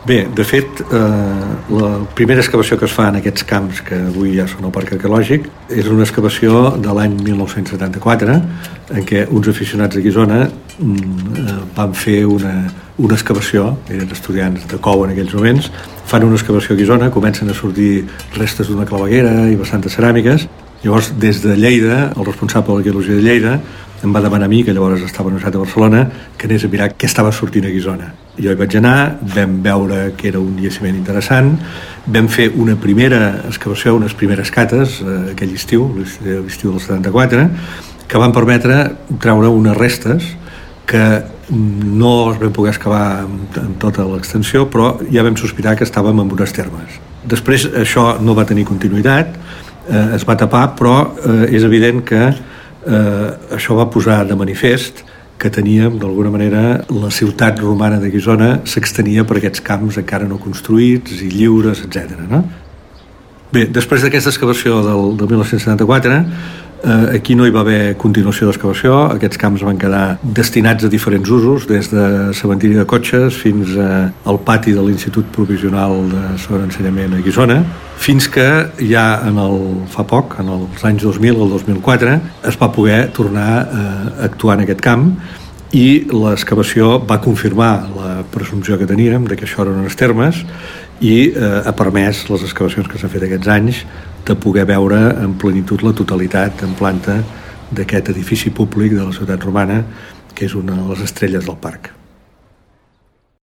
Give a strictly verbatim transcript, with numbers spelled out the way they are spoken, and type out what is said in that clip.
Bé, de fet, eh, la primera excavació que es fa en aquests camps que avui ja són el Parc Arqueològic és una excavació de l'any mil nou-cents setanta-quatre en què uns aficionats de Guissona mm, van fer una, una excavació, eren estudiants de Cou en aquells moments, fan una excavació a Guissona, comencen a sortir restes d'una claveguera i bastantes ceràmiques. Llavors, des de Lleida, el responsable de l'arqueologia de Lleida em va demanar a mi, que llavors estava a la Universitat de Barcelona, que anés a mirar què estava sortint a Guissona. Jo hi vaig anar, vam veure que era un jaciment interessant, vam fer una primera excavació, unes primeres cates, eh, aquell estiu, l'estiu del setanta-quatre, que van permetre treure unes restes que no es vam poder excavar en tota l'extensió, però ja vam sospitar que estàvem en unes termes. Després això no va tenir continuïtat, eh, es va tapar, però eh, és evident que eh, això va posar de manifest que teníem, d'alguna manera, la ciutat romana de Guissona s'extenia per aquests camps encara no construïts i lliures, etcètera, no? Bé, després d'aquesta excavació del, del mil nou-cents setanta-quatre, eh, aquí no hi va haver continuació d'excavació, aquests camps van quedar destinats a diferents usos, des de cementiri de cotxes fins a, al pati de l'Institut Provisional de Segon Ensenyament a Guissona, fins que ja en el, fa poc, en els anys dos mil, el dos mil quatre, es va poder tornar a actuar en aquest camp i l'excavació va confirmar la presumpció que teníem de que això eren unes termes i eh, ha permès les excavacions que s'han fet aquests anys de poder veure en plenitud la totalitat en planta d'aquest edifici públic de la ciutat romana, que és una de les estrelles del parc.